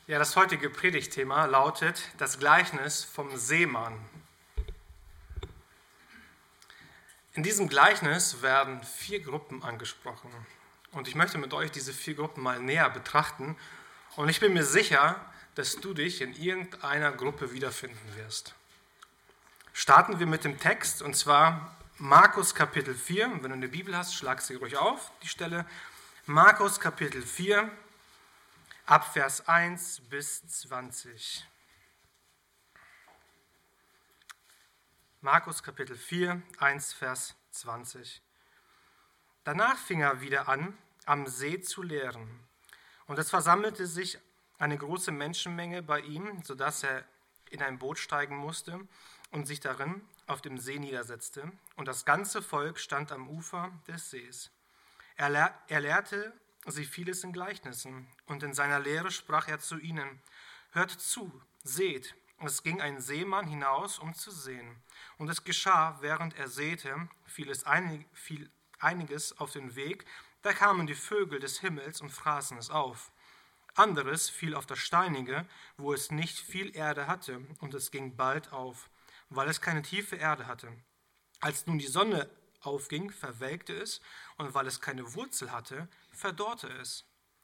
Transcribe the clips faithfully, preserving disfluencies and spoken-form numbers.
Ja, das heutige Predigtthema lautet das Gleichnis vom Seemann. In diesem Gleichnis werden vier Gruppen angesprochen. Und ich möchte mit euch diese vier Gruppen mal näher betrachten. Und ich bin mir sicher, dass du dich in irgendeiner Gruppe wiederfinden wirst. Starten wir mit dem Text, und zwar Markus Kapitel vier. Wenn du eine Bibel hast, schlag sie ruhig auf, die Stelle. Markus Kapitel vier, ab Vers eins bis zwanzig. Markus Kapitel vier, eins, Vers zwanzig. Danach fing er wieder an, am See zu lehren. Und es versammelte sich eine große Menschenmenge bei ihm, sodass er in ein Boot steigen musste und sich darin auf dem See niedersetzte. Und das ganze Volk stand am Ufer des Sees. Er, lehr- er lehrte sie vieles in Gleichnissen. Und in seiner Lehre sprach er zu ihnen: Hört zu, seht, es ging ein Seemann hinaus, um zu sehen. Und es geschah, während er säte, fiel, es einig, fiel einiges auf den Weg, da kamen die Vögel des Himmels und fraßen es auf. Anderes fiel auf das Steinige, wo es nicht viel Erde hatte, und es ging bald auf, weil es keine tiefe Erde hatte. Als nun die Sonne aufging, verwelkte es, und weil es keine Wurzel hatte, verdorrte es.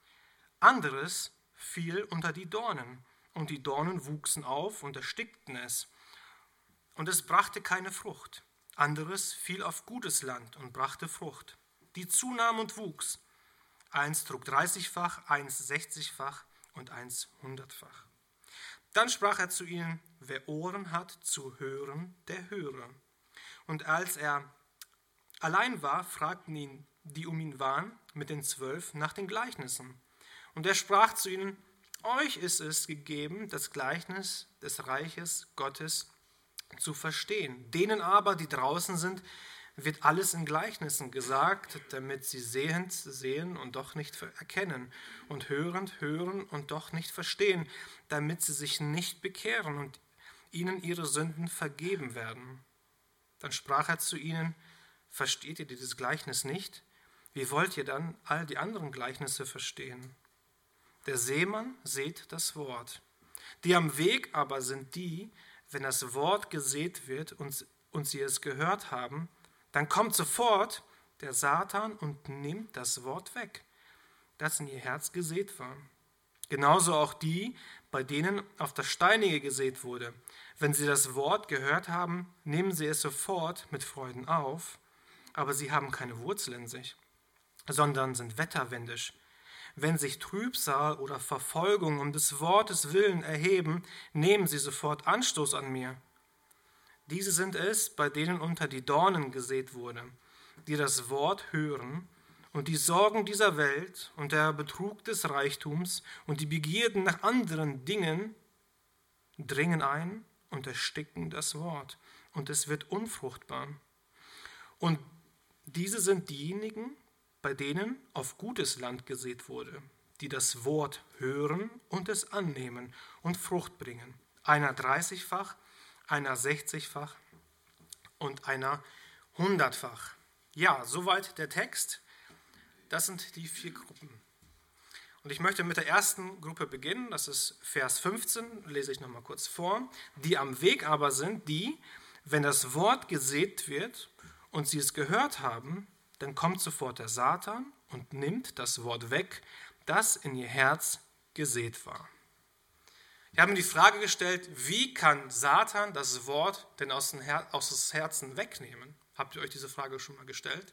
Anderes fiel unter die Dornen, und die Dornen wuchsen auf und erstickten es, und es brachte keine Frucht. Anderes fiel auf gutes Land und brachte Frucht, die zunahm und wuchs. Eins trug dreißigfach, eins sechzigfach und eins hundertfach. Dann sprach er zu ihnen: Wer Ohren hat zu hören, der höre. Und als er allein war, fragten ihn, die um ihn waren, mit den Zwölf nach den Gleichnissen. Und er sprach zu ihnen: Euch ist es gegeben, das Gleichnis des Reiches Gottes zu verstehen. Denen aber, die draußen sind, wird alles in Gleichnissen gesagt, damit sie sehend sehen und doch nicht erkennen, und hörend hören und doch nicht verstehen, damit sie sich nicht bekehren und ihnen ihre Sünden vergeben werden. Dann sprach er zu ihnen: Versteht ihr dieses Gleichnis nicht? Wie wollt ihr dann all die anderen Gleichnisse verstehen? Der Seemann sät das Wort. Die am Weg aber sind die, wenn das Wort gesät wird und, und sie es gehört haben, dann kommt sofort der Satan und nimmt das Wort weg, das in ihr Herz gesät war. Genauso auch die, bei denen auf das Steinige gesät wurde. Wenn sie das Wort gehört haben, nehmen sie es sofort mit Freuden auf, aber sie haben keine Wurzel in sich, sondern sind wetterwendisch. Wenn sich Trübsal oder Verfolgung um des Wortes willen erheben, nehmen sie sofort Anstoß an mir. Diese sind es, bei denen unter die Dornen gesät wurde, die das Wort hören, und die Sorgen dieser Welt und der Betrug des Reichtums und die Begierden nach anderen Dingen dringen ein und ersticken das Wort, und es wird unfruchtbar. Und diese sind diejenigen, bei denen auf gutes Land gesät wurde, die das Wort hören und es annehmen und Frucht bringen. Einer dreißigfach, einer sechzigfach und einer hundertfach. Ja, soweit der Text. Das sind die vier Gruppen. Und ich möchte mit der ersten Gruppe beginnen. Das ist Vers fünfzehn, lese ich nochmal kurz vor. Die am Weg aber sind die, wenn das Wort gesät wird und sie es gehört haben, dann kommt sofort der Satan und nimmt das Wort weg, das in ihr Herz gesät war. Wir haben die Frage gestellt: Wie kann Satan das Wort denn aus dem Her- aus dem Herzen wegnehmen? Habt ihr euch diese Frage schon mal gestellt?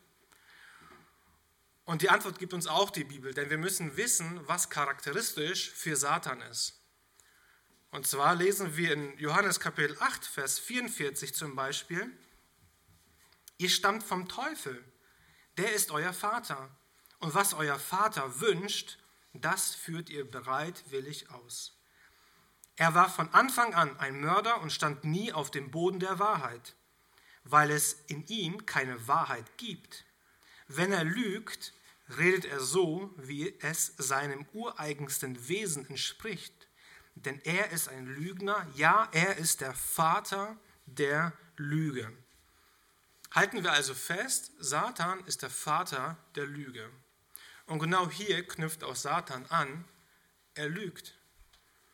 Und die Antwort gibt uns auch die Bibel, denn wir müssen wissen, was charakteristisch für Satan ist. Und zwar lesen wir in Johannes Kapitel acht, Vers vierundvierzig zum Beispiel: Ihr stammt vom Teufel. Der ist euer Vater. Und was euer Vater wünscht, das führt ihr bereitwillig aus. Er war von Anfang an ein Mörder und stand nie auf dem Boden der Wahrheit, weil es in ihm keine Wahrheit gibt. Wenn er lügt, redet er so, wie es seinem ureigensten Wesen entspricht. Denn er ist ein Lügner, ja, er ist der Vater der Lüge. Halten wir also fest, Satan ist der Vater der Lüge. Und genau hier knüpft auch Satan an, er lügt.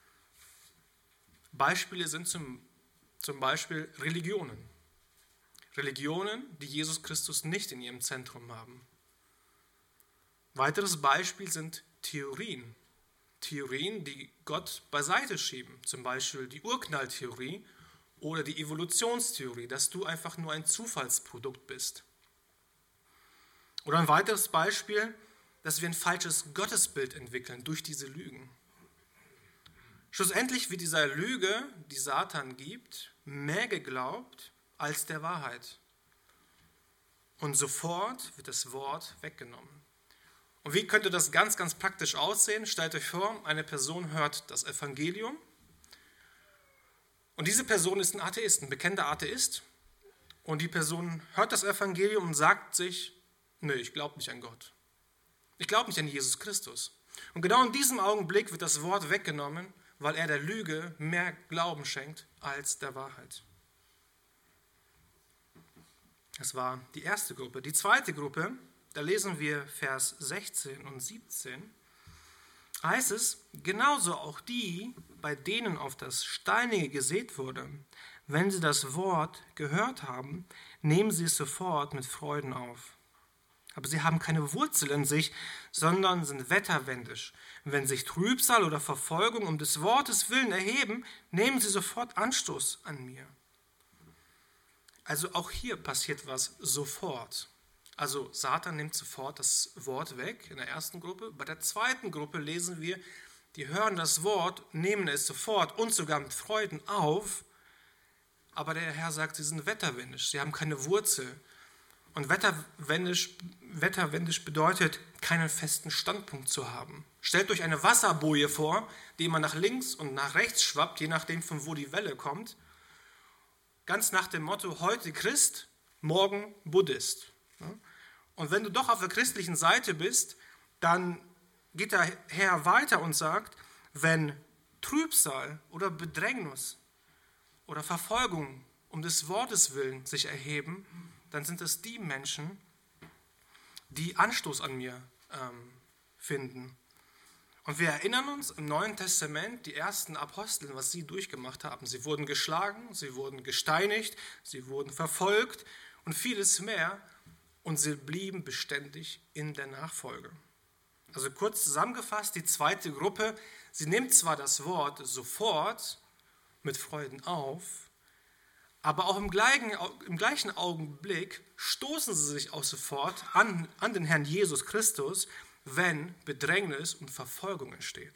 Beispiele sind zum, zum Beispiel Religionen. Religionen, die Jesus Christus nicht in ihrem Zentrum haben. Weiteres Beispiel sind Theorien. Theorien, die Gott beiseite schieben. Zum Beispiel die Urknalltheorie oder die Evolutionstheorie, dass du einfach nur ein Zufallsprodukt bist. Oder ein weiteres Beispiel, dass wir ein falsches Gottesbild entwickeln durch diese Lügen. Schlussendlich wird dieser Lüge, die Satan gibt, mehr geglaubt als der Wahrheit. Und sofort wird das Wort weggenommen. Und wie könnte das ganz, ganz praktisch aussehen? Stellt euch vor, eine Person hört das Evangelium und diese Person ist ein Atheist, ein bekennender Atheist. Und die Person hört das Evangelium und sagt sich, nö, ich glaube nicht an Gott. Ich glaube nicht an Jesus Christus. Und genau in diesem Augenblick wird das Wort weggenommen, weil er der Lüge mehr Glauben schenkt als der Wahrheit. Das war die erste Gruppe. Die zweite Gruppe, da lesen wir Vers sechzehn und siebzehn, heißt es, genauso auch die, bei denen auf das Steinige gesät wurde, wenn sie das Wort gehört haben, nehmen sie es sofort mit Freuden auf. Aber sie haben keine Wurzel in sich, sondern sind wetterwendisch. Wenn sich Trübsal oder Verfolgung um des Wortes willen erheben, nehmen sie sofort Anstoß an mir. Also auch hier passiert was sofort. Also Satan nimmt sofort das Wort weg in der ersten Gruppe. Bei der zweiten Gruppe lesen wir, die hören das Wort, nehmen es sofort und sogar mit Freuden auf. Aber der Herr sagt, sie sind wetterwendisch, sie haben keine Wurzel. Und wetterwendisch, wetterwendisch bedeutet, keinen festen Standpunkt zu haben. Stellt euch eine Wasserboje vor, die immer nach links und nach rechts schwappt, je nachdem von wo die Welle kommt. Ganz nach dem Motto, heute Christ, morgen Buddhist. Und wenn du doch auf der christlichen Seite bist, dann geht der Herr weiter und sagt, wenn Trübsal oder Bedrängnis oder Verfolgung um des Wortes willen sich erheben, dann sind es die Menschen, die Anstoß an mir ähm, finden. Und wir erinnern uns im Neuen Testament, die ersten Apostel, was sie durchgemacht haben. Sie wurden geschlagen, sie wurden gesteinigt, sie wurden verfolgt und vieles mehr. Und sie blieben beständig in der Nachfolge. Also kurz zusammengefasst, die zweite Gruppe, sie nimmt zwar das Wort sofort mit Freuden auf, aber auch im gleichen, im gleichen Augenblick stoßen sie sich auch sofort an, an den Herrn Jesus Christus, wenn Bedrängnis und Verfolgung entsteht.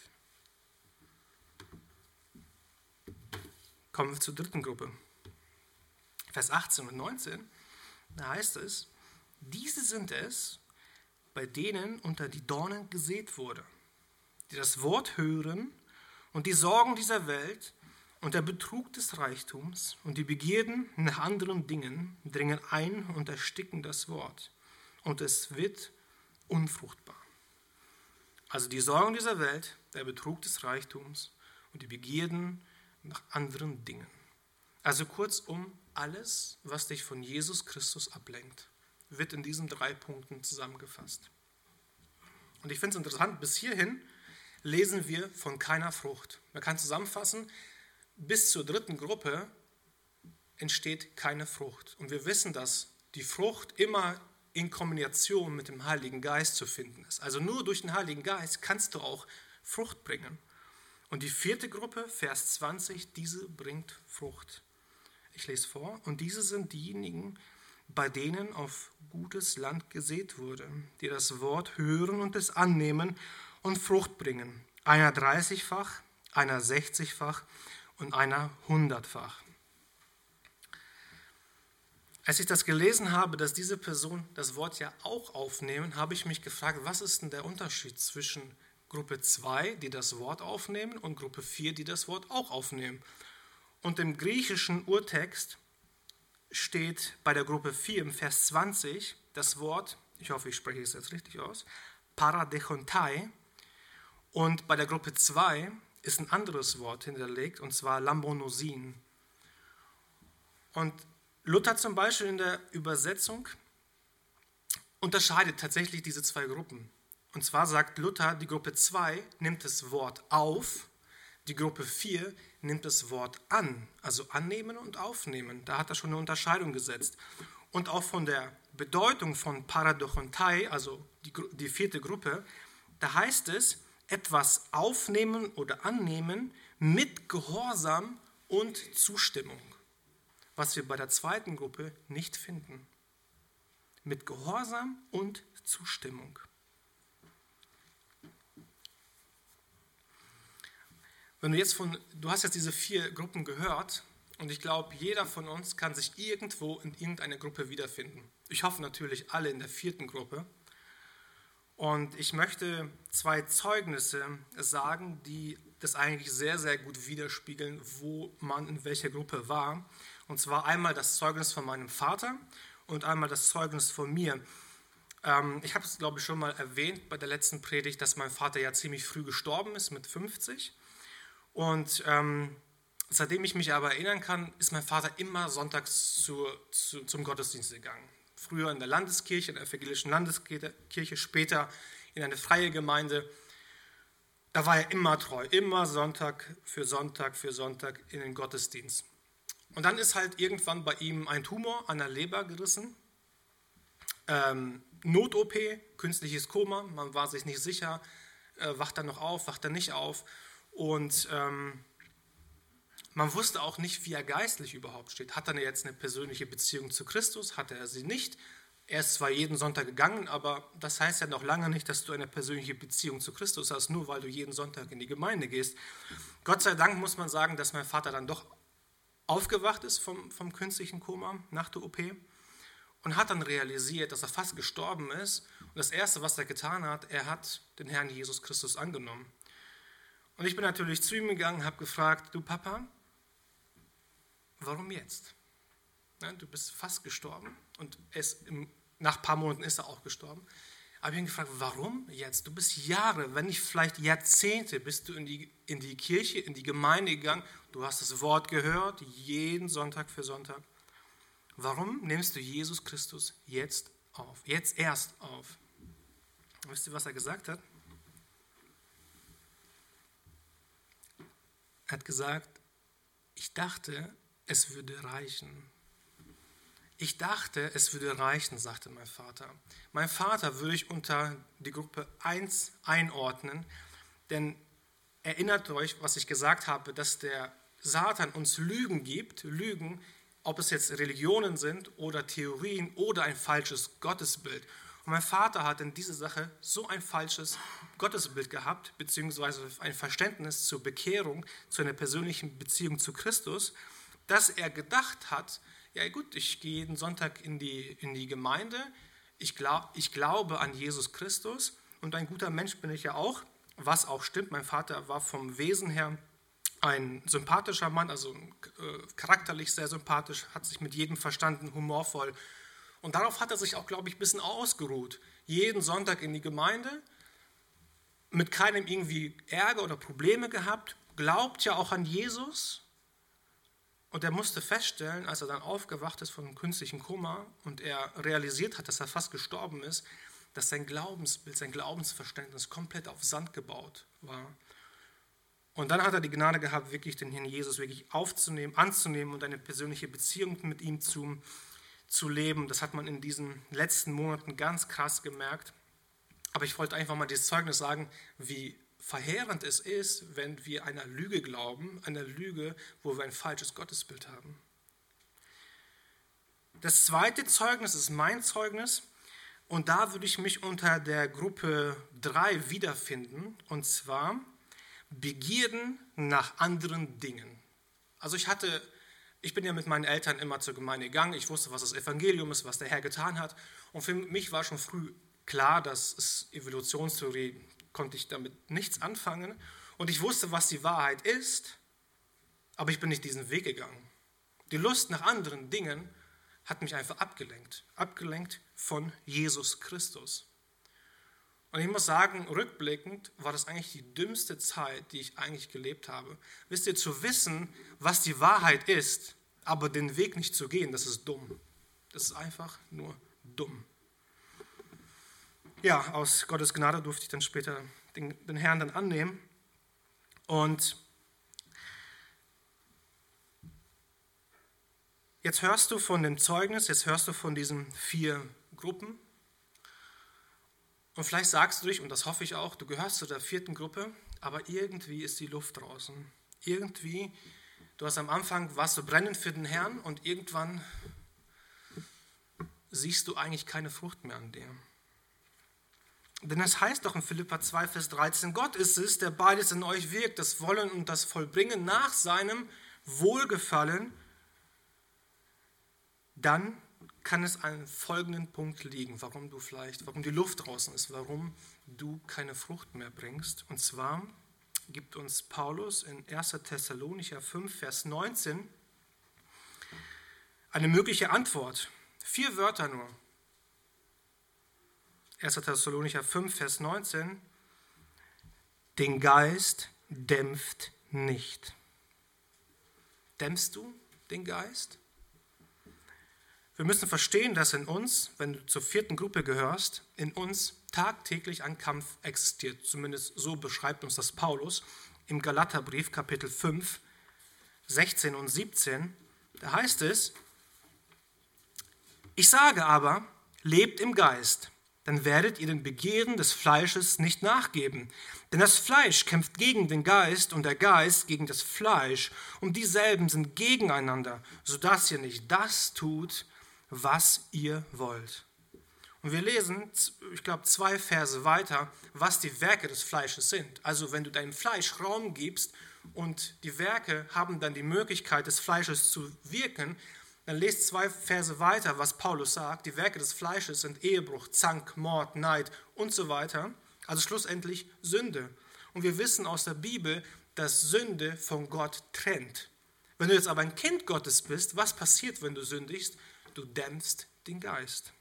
Kommen wir zur dritten Gruppe. Vers achtzehn und neunzehn, da heißt es, diese sind es, bei denen unter die Dornen gesät wurde, die das Wort hören und die Sorgen dieser Welt und der Betrug des Reichtums und die Begierden nach anderen Dingen dringen ein und ersticken das Wort und es wird unfruchtbar. Also die Sorgen dieser Welt, der Betrug des Reichtums und die Begierden nach anderen Dingen. Also kurzum, alles, was dich von Jesus Christus ablenkt, wird in diesen drei Punkten zusammengefasst. Und ich finde es interessant, bis hierhin lesen wir von keiner Frucht. Man kann zusammenfassen, bis zur dritten Gruppe entsteht keine Frucht. Und wir wissen, dass die Frucht immer in Kombination mit dem Heiligen Geist zu finden ist. Also nur durch den Heiligen Geist kannst du auch Frucht bringen. Und die vierte Gruppe, Vers zwanzig, diese bringt Frucht. Ich lese vor. Und diese sind diejenigen, bei denen auf gutes Land gesät wurde, die das Wort hören und es annehmen und Frucht bringen. Einer dreißigfach, einer sechzigfach und einer hundertfach. Als ich das gelesen habe, dass diese Personen das Wort ja auch aufnehmen, habe ich mich gefragt, was ist denn der Unterschied zwischen Gruppe zwei, die das Wort aufnehmen, und Gruppe vier, die das Wort auch aufnehmen. Und im griechischen Urtext steht bei der Gruppe vier im Vers zwanzig das Wort, ich hoffe, ich spreche es jetzt richtig aus, paradechontai. Und bei der Gruppe zwei ist ein anderes Wort hinterlegt, und zwar lambonosin. Und Luther zum Beispiel in der Übersetzung unterscheidet tatsächlich diese zwei Gruppen. Und zwar sagt Luther, die Gruppe zwei nimmt das Wort auf, Die Gruppe vier nimmt das Wort an, also annehmen und aufnehmen. Da hat er schon eine Unterscheidung gesetzt. Und auch von der Bedeutung von Paradochontai, also die, die vierte Gruppe, da heißt es, etwas aufnehmen oder annehmen mit Gehorsam und Zustimmung. Was wir bei der zweiten Gruppe nicht finden. Mit Gehorsam und Zustimmung. Wenn du jetzt von, du hast jetzt diese vier Gruppen gehört und ich glaube, jeder von uns kann sich irgendwo in irgendeiner Gruppe wiederfinden. Ich hoffe natürlich alle in der vierten Gruppe. Und ich möchte zwei Zeugnisse sagen, die das eigentlich sehr, sehr gut widerspiegeln, wo man in welcher Gruppe war. Und zwar einmal das Zeugnis von meinem Vater und einmal das Zeugnis von mir. Ähm, ich habe es, glaube ich, schon mal erwähnt bei der letzten Predigt, dass mein Vater ja ziemlich früh gestorben ist, mit fünfzig. Und ähm, seitdem ich mich aber erinnern kann, ist mein Vater immer sonntags zu, zu, zum Gottesdienst gegangen. Früher in der Landeskirche, in der evangelischen Landeskirche, später in eine freie Gemeinde. Da war er immer treu, immer Sonntag für Sonntag für Sonntag in den Gottesdienst. Und dann ist halt irgendwann bei ihm ein Tumor an der Leber gerissen. Ähm, Not-O P, künstliches Koma, man war sich nicht sicher, äh, wacht er noch auf, wacht er nicht auf. Und ähm, man wusste auch nicht, wie er geistlich überhaupt steht. Hat er jetzt eine persönliche Beziehung zu Christus? Hatte er sie nicht? Er ist zwar jeden Sonntag gegangen, aber das heißt ja noch lange nicht, dass du eine persönliche Beziehung zu Christus hast, nur weil du jeden Sonntag in die Gemeinde gehst. Gott sei Dank muss man sagen, dass mein Vater dann doch aufgewacht ist vom, vom künstlichen Koma nach der O P und hat dann realisiert, dass er fast gestorben ist. Und das Erste, was er getan hat, er hat den Herrn Jesus Christus angenommen. Und ich bin natürlich zu ihm gegangen, habe gefragt, du Papa, warum jetzt? Ja, du bist fast gestorben und es, im, nach ein paar Monaten ist er auch gestorben. Aber ich habe ihn gefragt, warum jetzt? Du bist Jahre, wenn nicht vielleicht Jahrzehnte, bist du in die, in die Kirche, in die Gemeinde gegangen. Du hast das Wort gehört, jeden Sonntag für Sonntag. Warum nimmst du Jesus Christus jetzt auf? Jetzt erst auf. Wisst ihr, was er gesagt hat? Er hat gesagt, ich dachte, es würde reichen. Ich dachte, es würde reichen, sagte mein Vater. Mein Vater würde ich unter die Gruppe eins einordnen, denn erinnert euch, was ich gesagt habe, dass der Satan uns Lügen gibt, Lügen, ob es jetzt Religionen sind oder Theorien oder ein falsches Gottesbild. Und mein Vater hat in dieser Sache so ein falsches Gottesbild gehabt, beziehungsweise ein Verständnis zur Bekehrung, zu einer persönlichen Beziehung zu Christus, dass er gedacht hat, ja gut, ich gehe jeden Sonntag in die, in die Gemeinde, ich, glaub, ich glaube an Jesus Christus und ein guter Mensch bin ich ja auch, was auch stimmt. Mein Vater war vom Wesen her ein sympathischer Mann, also äh, charakterlich sehr sympathisch, hat sich mit jedem verstanden, humorvoll. Und darauf hat er sich auch, glaube ich, ein bisschen ausgeruht. Jeden Sonntag in die Gemeinde, mit keinem irgendwie Ärger oder Probleme gehabt, glaubt ja auch an Jesus. Und er musste feststellen, als er dann aufgewacht ist von einem künstlichen Koma und er realisiert hat, dass er fast gestorben ist, dass sein Glaubensbild, sein Glaubensverständnis komplett auf Sand gebaut war. Und dann hat er die Gnade gehabt, wirklich den Herrn Jesus wirklich aufzunehmen, anzunehmen und eine persönliche Beziehung mit ihm zu zu leben. Das hat man in diesen letzten Monaten ganz krass gemerkt. Aber ich wollte einfach mal dieses Zeugnis sagen, wie verheerend es ist, wenn wir einer Lüge glauben, einer Lüge, wo wir ein falsches Gottesbild haben. Das zweite Zeugnis ist mein Zeugnis und da würde ich mich unter der Gruppe drei wiederfinden, und zwar Begierden nach anderen Dingen. Also ich hatte Ich bin ja mit meinen Eltern immer zur Gemeinde gegangen. Ich wusste, was das Evangelium ist, was der Herr getan hat. Und für mich war schon früh klar, dass es Evolutionstheorie, konnte ich damit nichts anfangen. Und ich wusste, was die Wahrheit ist, aber ich bin nicht diesen Weg gegangen. Die Lust nach anderen Dingen hat mich einfach abgelenkt. Abgelenkt von Jesus Christus. Und ich muss sagen, rückblickend war das eigentlich die dümmste Zeit, die ich eigentlich gelebt habe. Wisst ihr, zu wissen, was die Wahrheit ist, aber den Weg nicht zu gehen, das ist dumm. Das ist einfach nur dumm. Ja, aus Gottes Gnade durfte ich dann später den, den Herrn dann annehmen. Und Jetzt hörst du von dem Zeugnis, jetzt hörst du von diesen vier Gruppen. Und vielleicht sagst du dich, und das hoffe ich auch, du gehörst zu der vierten Gruppe, aber irgendwie ist die Luft draußen. Irgendwie, du hast am Anfang, warst du brennend für den Herrn und irgendwann siehst du eigentlich keine Frucht mehr an dir. Denn es heißt doch in Philipper zwei, Vers dreizehn, Gott ist es, der beides in euch wirkt, das Wollen und das Vollbringen nach seinem Wohlgefallen. Dann kann es an folgenden Punkt liegen, warum du vielleicht, warum die Luft draußen ist, warum du keine Frucht mehr bringst. Und zwar gibt uns Paulus in erster Thessalonicher fünf, Vers neunzehn eine mögliche Antwort. Vier Wörter nur. erster Thessalonicher fünf, Vers neunzehn. Den Geist dämpft nicht. Dämpfst du den Geist? Wir müssen verstehen, dass in uns, wenn du zur vierten Gruppe gehörst, in uns tagtäglich ein Kampf existiert. Zumindest so beschreibt uns das Paulus im Galaterbrief Kapitel fünf, sechzehn und siebzehn. Da heißt es, ich sage aber, lebt im Geist, dann werdet ihr den Begehren des Fleisches nicht nachgeben. Denn das Fleisch kämpft gegen den Geist und der Geist gegen das Fleisch. Und dieselben sind gegeneinander, sodass ihr nicht das tut, was ihr wollt. Und wir lesen, ich glaube, zwei Verse weiter, was die Werke des Fleisches sind. Also wenn du deinem Fleisch Raum gibst und die Werke haben dann die Möglichkeit des Fleisches zu wirken, dann lest zwei Verse weiter, was Paulus sagt. Die Werke des Fleisches sind Ehebruch, Zank, Mord, Neid und so weiter. Also schlussendlich Sünde. Und wir wissen aus der Bibel, dass Sünde von Gott trennt. Wenn du jetzt aber ein Kind Gottes bist, was passiert, wenn du sündigst? Du dämpfst den Geist.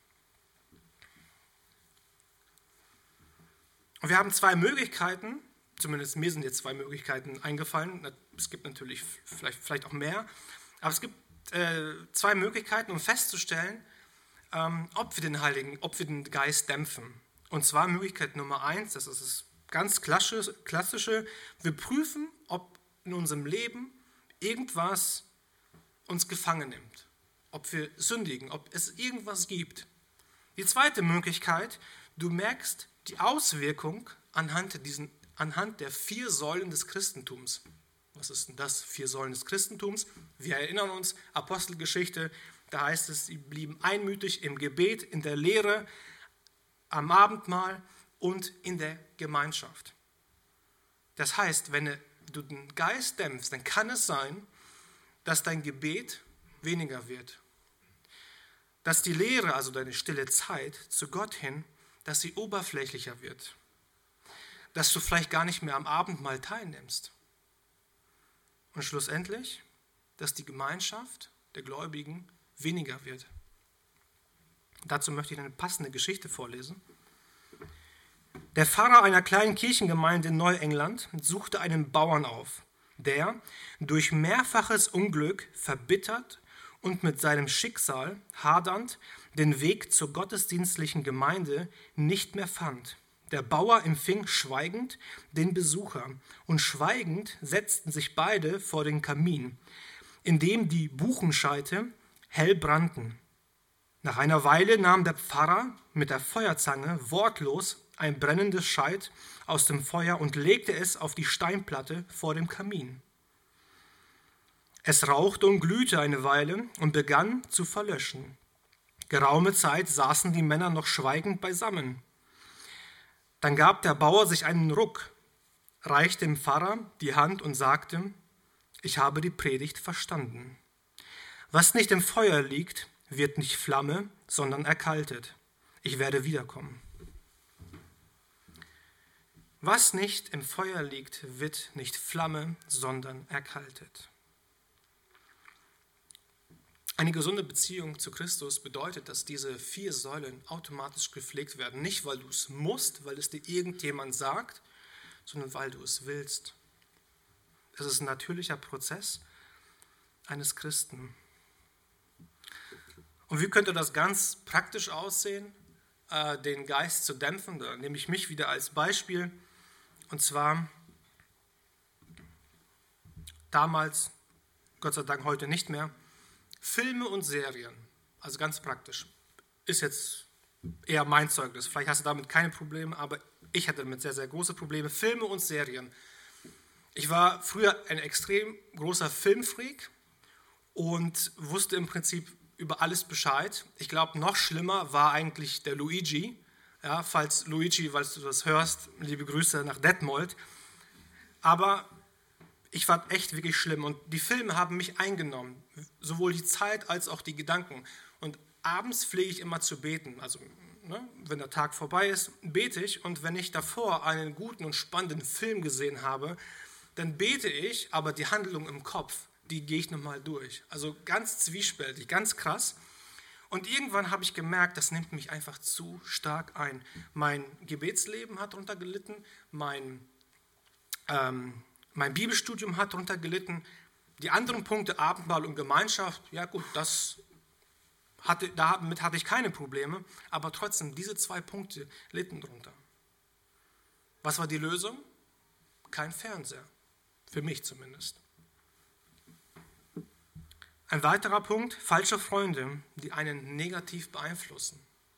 Und wir haben zwei Möglichkeiten, zumindest mir sind jetzt zwei Möglichkeiten eingefallen. Es gibt natürlich vielleicht, vielleicht auch mehr, aber es gibt äh, zwei Möglichkeiten, um festzustellen, ähm, ob wir den Heiligen, ob wir den Geist dämpfen. Und zwar Möglichkeit Nummer eins, das ist das ganz klassische, klassische, wir prüfen, ob in unserem Leben irgendwas uns gefangen nimmt. Ob wir sündigen, ob es irgendwas gibt. Die zweite Möglichkeit, du merkst die Auswirkung anhand, diesen, anhand der vier Säulen des Christentums. Was ist denn das? Vier Säulen des Christentums. Wir erinnern uns, Apostelgeschichte, da heißt es, sie blieben einmütig im Gebet, in der Lehre, am Abendmahl und in der Gemeinschaft. Das heißt, wenn du den Geist dämpfst, dann kann es sein, dass dein Gebet weniger wird. Dass die Lehre, also deine stille Zeit zu Gott hin, dass sie oberflächlicher wird. Dass du vielleicht gar nicht mehr am Abendmahl teilnimmst. Und schlussendlich, dass die Gemeinschaft der Gläubigen weniger wird. Dazu möchte ich eine passende Geschichte vorlesen. Der Pfarrer einer kleinen Kirchengemeinde in Neuengland suchte einen Bauern auf, der durch mehrfaches Unglück verbittert und mit seinem Schicksal hadernd den Weg zur gottesdienstlichen Gemeinde nicht mehr fand. Der Bauer empfing schweigend den Besucher und schweigend setzten sich beide vor den Kamin, in dem die Buchenscheite hell brannten. Nach einer Weile nahm der Pfarrer mit der Feuerzange wortlos ein brennendes Scheit aus dem Feuer und legte es auf die Steinplatte vor dem Kamin. Es rauchte und glühte eine Weile und begann zu verlöschen. Geraume Zeit saßen die Männer noch schweigend beisammen. Dann gab der Bauer sich einen Ruck, reichte dem Pfarrer die Hand und sagte, ich habe die Predigt verstanden. Was nicht im Feuer liegt, wird nicht Flamme, sondern erkaltet. Ich werde wiederkommen. Was nicht im Feuer liegt, wird nicht Flamme, sondern erkaltet. Eine gesunde Beziehung zu Christus bedeutet, dass diese vier Säulen automatisch gepflegt werden. Nicht, weil du es musst, weil es dir irgendjemand sagt, sondern weil du es willst. Es ist ein natürlicher Prozess eines Christen. Und wie könnte das ganz praktisch aussehen, äh, den Geist zu dämpfen? Da nehme ich mich wieder als Beispiel. Und zwar damals, Gott sei Dank heute nicht mehr, Filme und Serien, also ganz praktisch, ist jetzt eher mein Zeugnis. Vielleicht hast du damit keine Probleme, aber ich hatte damit sehr, sehr große Probleme. Filme und Serien. Ich war früher ein extrem großer Filmfreak und wusste im Prinzip über alles Bescheid. Ich glaube, noch schlimmer war eigentlich der Luigi. Ja, falls Luigi, falls du das hörst, liebe Grüße nach Detmold. Aber ich fand echt wirklich schlimm und die Filme haben mich eingenommen, sowohl die Zeit als auch die Gedanken. Und abends pflege ich immer zu beten, also ne, wenn der Tag vorbei ist, bete ich und wenn ich davor einen guten und spannenden Film gesehen habe, dann bete ich, aber die Handlung im Kopf, die gehe ich nochmal durch. Also ganz zwiespältig, ganz krass. Und irgendwann habe ich gemerkt, das nimmt mich einfach zu stark ein. Mein Gebetsleben hat darunter gelitten, mein ähm, Mein Bibelstudium hat darunter gelitten. Die anderen Punkte, Abendmahl und Gemeinschaft, ja gut, das hatte, damit hatte ich keine Probleme. Aber trotzdem, diese zwei Punkte litten darunter. Was war die Lösung? Kein Fernseher. Für mich zumindest. Ein weiterer Punkt, falsche Freunde, die einen negativ beeinflussen.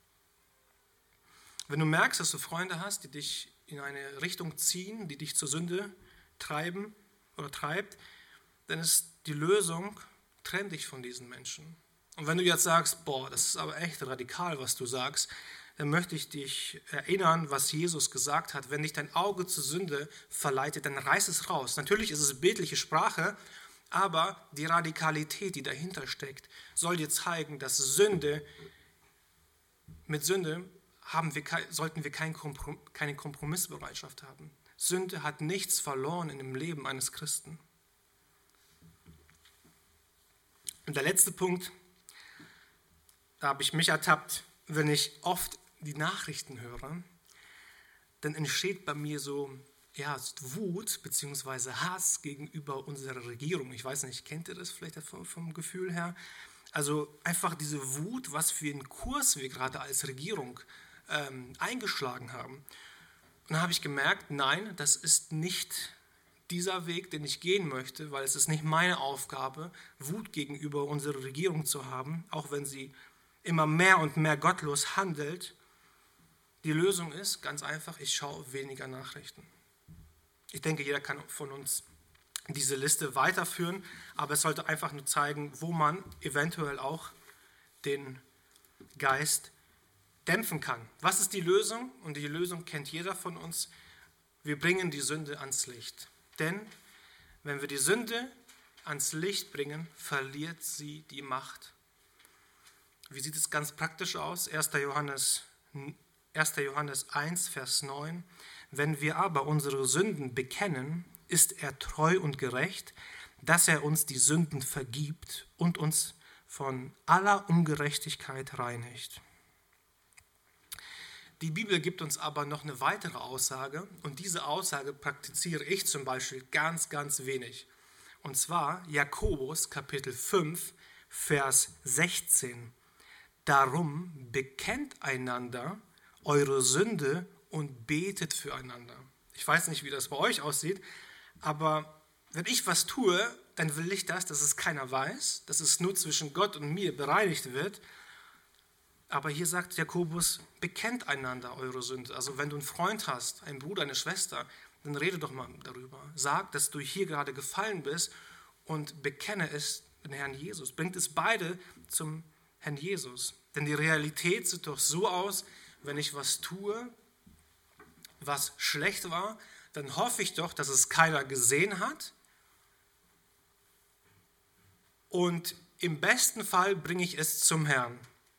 Wenn du merkst, dass du Freunde hast, die dich in eine Richtung ziehen, die dich zur Sünde treiben oder treibt, dann ist die Lösung, trenn dich von diesen Menschen. Und wenn du jetzt sagst, boah, das ist aber echt radikal, was du sagst, dann möchte ich dich erinnern, was Jesus gesagt hat. Wenn dich dein Auge zur Sünde verleitet, dann reiß es raus. Natürlich ist es bildliche Sprache, aber die Radikalität, die dahinter steckt, soll dir zeigen, dass Sünde, mit Sünde haben wir, sollten wir keine Kompromissbereitschaft haben. Sünde hat nichts verloren in dem Leben eines Christen. Und der letzte Punkt, da habe ich mich ertappt, wenn ich oft die Nachrichten höre, dann entsteht bei mir so ja, Wut bzw. Hass gegenüber unserer Regierung. Ich weiß nicht, kennt ihr das vielleicht vom, vom Gefühl her? Also einfach diese Wut, was für einen Kurs wir gerade als Regierung ähm, eingeschlagen haben. Und dann habe ich gemerkt, nein, das ist nicht dieser Weg, den ich gehen möchte, weil es ist nicht meine Aufgabe, Wut gegenüber unserer Regierung zu haben, auch wenn sie immer mehr und mehr gottlos handelt. Die Lösung ist ganz einfach, ich schaue weniger Nachrichten. Ich denke, jeder kann von uns diese Liste weiterführen, aber es sollte einfach nur zeigen, wo man eventuell auch den Geist dämpfen kann. Was ist die Lösung? Und die Lösung kennt jeder von uns. Wir bringen die Sünde ans Licht. Denn wenn wir die Sünde ans Licht bringen, verliert sie die Macht. Wie sieht es ganz praktisch aus? erster Johannes, erster Johannes eins, Vers neun. Wenn wir aber unsere Sünden bekennen, ist er treu und gerecht, dass er uns die Sünden vergibt und uns von aller Ungerechtigkeit reinigt. Die Bibel gibt uns aber noch eine weitere Aussage und diese Aussage praktiziere ich zum Beispiel ganz, ganz wenig. Und zwar Jakobus Kapitel fünf, Vers sechzehn. Darum bekennt einander eure Sünde und betet füreinander. Ich weiß nicht, wie das bei euch aussieht, aber wenn ich was tue, dann will ich das, dass es keiner weiß, dass es nur zwischen Gott und mir bereinigt wird. Aber hier sagt Jakobus, bekennt einander eure Sünde. Also wenn du einen Freund hast, einen Bruder, eine Schwester, dann rede doch mal darüber. Sag, dass du hier gerade gefallen bist und bekenne es den Herrn Jesus. Bringt es beide zum Herrn Jesus. Denn die Realität sieht doch so aus, wenn ich was tue, was schlecht war, dann hoffe ich doch, dass es keiner gesehen hat. Und im besten Fall bringe ich es zum Herrn.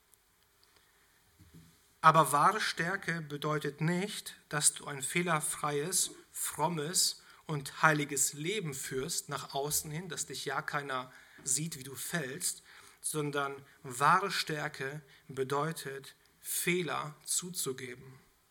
Aber wahre Stärke bedeutet nicht, dass du ein fehlerfreies, frommes und heiliges Leben führst nach außen hin, dass dich ja keiner sieht, wie du fällst, sondern wahre Stärke bedeutet, Fehler zuzugeben.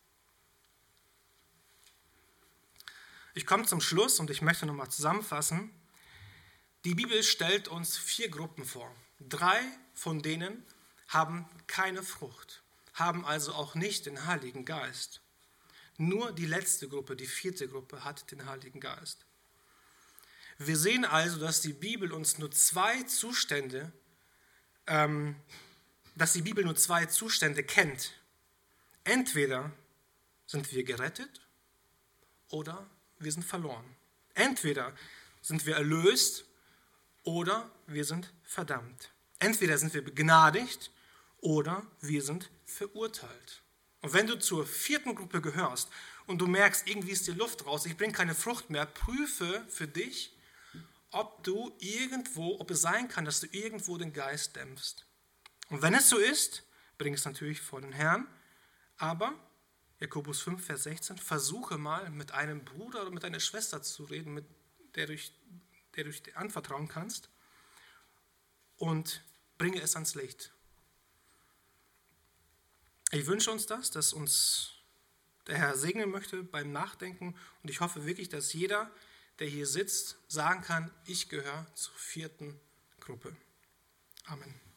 Ich komme zum Schluss und ich möchte nochmal zusammenfassen. Die Bibel stellt uns vier Gruppen vor. Drei von denen haben keine Frucht, haben also auch nicht den Heiligen Geist. Nur die letzte Gruppe, die vierte Gruppe, hat den Heiligen Geist. Wir sehen also, dass die Bibel uns nur zwei Zustände ähm, dass die Bibel nur zwei Zustände kennt. Entweder sind wir gerettet oder wir sind verloren. Entweder sind wir erlöst oder wir sind verdammt. Entweder sind wir begnadigt oder wir sind verurteilt. Und wenn du zur vierten Gruppe gehörst und du merkst, irgendwie ist die Luft raus, ich bringe keine Frucht mehr, prüfe für dich, ob du irgendwo, ob es sein kann, dass du irgendwo den Geist dämpfst. Und wenn es so ist, bring es natürlich vor den Herrn, aber Jakobus fünf, Vers sechzehn, versuche mal mit einem Bruder oder mit einer Schwester zu reden, mit der du, der du dich anvertrauen kannst, und bringe es ans Licht. Ich wünsche uns das, dass uns der Herr segnen möchte beim Nachdenken, und ich hoffe wirklich, dass jeder, der hier sitzt, sagen kann, ich gehöre zur vierten Gruppe. Amen.